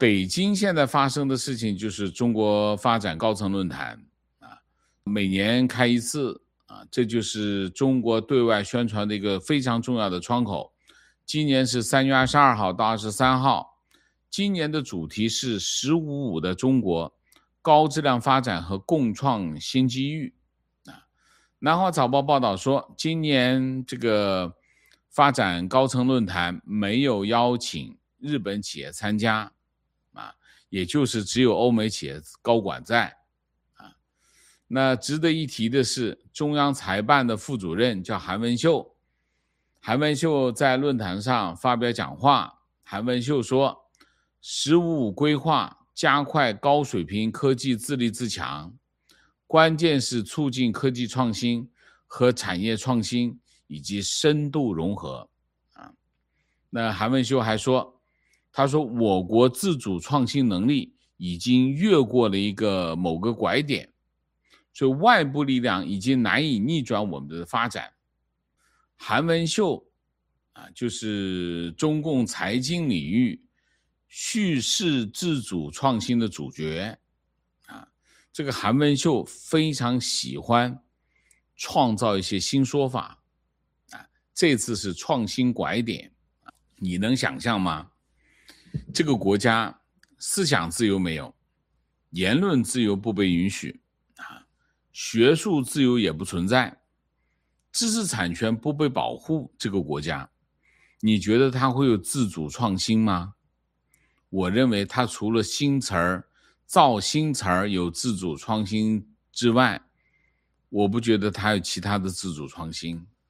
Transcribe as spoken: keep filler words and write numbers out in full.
北京现在发生的事情就是中国发展高层论坛啊，每年开一次啊，这就是中国对外宣传的一个非常重要的窗口。今年是三月二十二号到二十三号，今年的主题是“十五五”的中国，高质量发展和共创新机遇。啊，南华早报报道说，今年这个发展高层论坛没有邀请日本企业参加。啊，也就是只有欧美企业高管在啊。那值得一提的是，中央财办的副主任叫韩文秀，韩文秀在论坛上发表讲话。韩文秀说，十五五规划加快高水平科技自立自强，关键是促进科技创新和产业创新以及深度融合啊。那韩文秀还说，他说我国自主创新能力已经越过了一个某个拐点，所以外部力量已经难以逆转我们的发展。韩文秀啊，就是中共财经领域叙事自主创新的主角啊。这个韩文秀非常喜欢创造一些新说法啊，这次是创新拐点，你能想象吗？这个国家思想自由没有，言论自由不被允许啊，学术自由也不存在，知识产权不被保护，这个国家你觉得它会有自主创新吗？我认为它除了新词儿造新词儿有自主创新之外，我不觉得它有其他的自主创新。